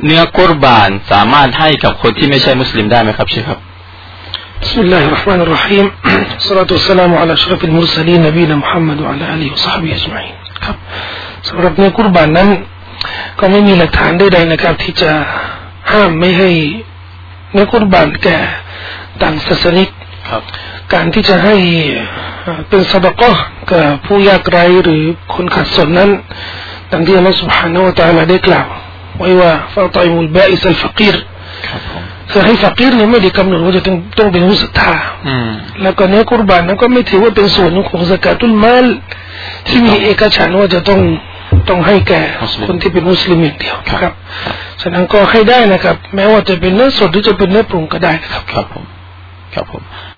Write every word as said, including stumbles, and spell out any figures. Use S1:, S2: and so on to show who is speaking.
S1: เนื้อกุรบานสามารถให้กับคนที่ไม่ใช่มุสลิมได้ไหมครับเชคครับ
S2: بسم الله الرحمن الرحيم الصلاة والسلام على أشرف المرسلين نبينا محمد وعلى آله وصحبه أجمعين ครับสำหรับเนื้อกุรบานนั้นก็ไม่มีหลักฐานใดๆนะครับที่จะห้ามไม่ให้เนื้อกุรบานแก่ต่างศาสนิกการที่จะให้เป็นซะดะกอฮ์กับผู้ยากไร้หรือคนขัดสนนั้นดังที่อัลเลาะห์ سبحانه และ تعالى ได้กล่าวไว้ว่าฟะฏอยมุลบาอิสอัลฟะกีรคือให้ฟะกีรเนี่ยไม่ได้กำหนดว่าจะต้องต้องเป็นผู้ศรัทธาแล้วก็เนื้อกุรบานนั้นก็ไม่ถือว่าเป็นส่วนของซะกาตุลมาลที่มีเอกฉันท์ว่าจะต้องต้องให้แก่คนที่เป็นมุสลิมอย่างเดียวครับฉะนั้นก็ให้ได้นะครับแม้ว่าจะเป็นเนื้อสดหรือจะเป็นเนื้อปรุงก็ได้นะครับ
S1: ครับผมครับผม